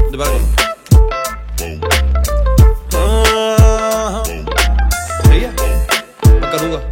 दोबारा करूंगा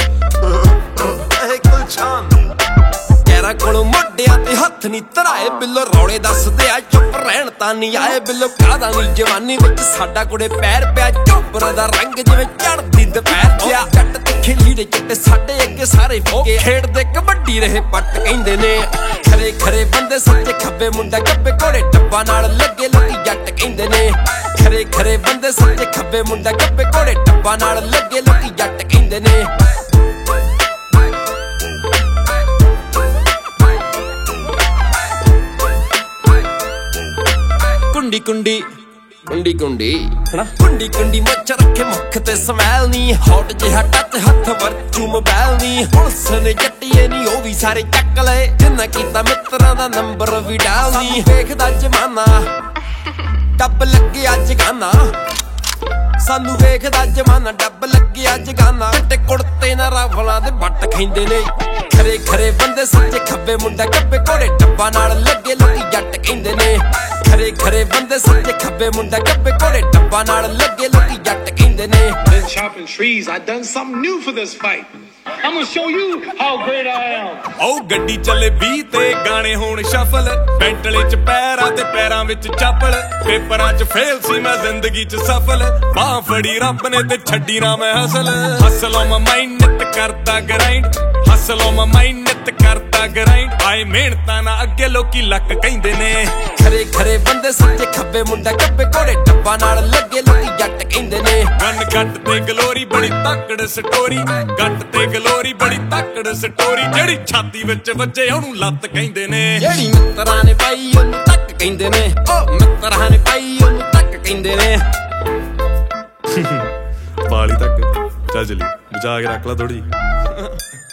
कोलों मोढियां ते हत्थ नी धराए बिल्लो रौले दसदे आ चुप रहण तां नी आए बिल्लो कादा नी जवानी विच साडा कुड़े पैर पिया झोबरां दा रंग जिवें चढ़दी दुपहर जिहा जट ते खिलीड़े चिट्टे साडे अगे सारे फोके खेड़दे कबड्डी रहे पट कहिंदे ने खरे खरे बंदे सच्चे खब्बे मुंडा गब्बे घोड़े डब्बा नाल लगे लोकी जट कहिंदे ने खरे खरे बंदे सच्चे खब्बे मुंडा गब्बे घोड़े डब्बा नाल लगे लोकी जट कहिंदे ने कुंडी कुंडी कुंडी कुंडी कुंडी कुंडी मच रखे मुख ते समैल नी हॉट जिहा टच हथ वरचू मोबाइल नी पुलिस ने जट्टीए नी ओ भी सारे चक ले जिन्ना कीता मित्रां दा नंबर भी डाल नी वेखदा जमाना डब लगे अज गाना सानू वेखदा जमाना डब लगे अज गाना ते कुड़ते ना रावलां दे बट खैंदे ने खरे खरे बंदे सच्चे खब्बे मुंडा गब्बे घोड़े डब्बा नाल लगे लोकी जट कहिंदे ने खरे खरे बंदे सच्चे खब्बे मुंडा गब्बे घोड़े डब्बा नाल लगे लोकी जट कहिंदे ने Been chopping trees. I done something new for this fight. I'm gonna show you how great I am. Oh ਗੱਡੀ ਚੱਲੇ 20 ਤੇ ਗਾਣੇ ਹੋਣ ਸ਼ਫਲ ਬੈਂਟਲੇ ਚ ਪੈਰਾਂ ਤੇ ਪੈਰਾਂ ਵਿੱਚ ਚੱਪਲ ਪੇਪਰਾਂ ਚ ਫੇਲ ਸੀ ਮੈਂ ਜ਼ਿੰਦਗੀ ਚ ਸਫਲ ਬਾਹ ਫੜੀ ਰੱਬ ਨੇ ਤੇ ਛੱਡੀ ਨਾ ਮੈਂ ਹਸਲ on my mind ਨਿਤ ਕਰਦਾ grind hustle on my mind ਨਿਤ ਕਰਦਾ ਗਰਾਈਂਡ ਆਏ ਮਿਹਨਤਾਂ ਨਾ ਅੱਗੇ ਲੋਕੀ ਲੱਕ ਕਹਿੰਦੇ ਨੇ ਖਰੇ ਖਰੇ ਬੰਦੇ ਸੱਚੇ ਖੱਬੇ ਮੁੰਡਾ ਗੱਬੇ ਘੋੜੇ ਡੱਬਾ ਨਾਲ ਲੱਗੇ ਲੋਕੀ ਜੱਟ ਕਹਿੰਦੇ ਨੇ ਗਨ ਗੱਟ ਤੇ ਗਲੋਰੀ ਬੜੀ ਤੱਕੜ ਸਟੋਰੀ ਗੱਟ ਤੇ ਗਲੋਰੀ ਬੜੀ ਤੱਕੜ ਸਟੋਰੀ ਜਿਹੜੀ ਛਾਤੀ ਵਿੱਚ ਵੱਜੇ ਉਹਨੂੰ ਲੱਤ ਕਹਿੰਦੇ ਨੇ ਜਿਹੜੀ ਮਿੱਤਰਾਂ ਨੇ ਪਾਈ ਉਹਨੂੰ ਤੱਕ ਕਹਿੰਦੇ ਨੇ ਓ ਮਿੱਤਰਾਂ ਨੇ ਪਾਈ ਉਹਨੂੰ ਤੱਕ ਕਹਿੰਦੇ ਨੇ ਬਾਲੀ ਤੱਕ ਚੱਲ ਚਲੀ ਬਚਾ ਕੇ ਰੱਖ ਲੈ ਥੋੜੀ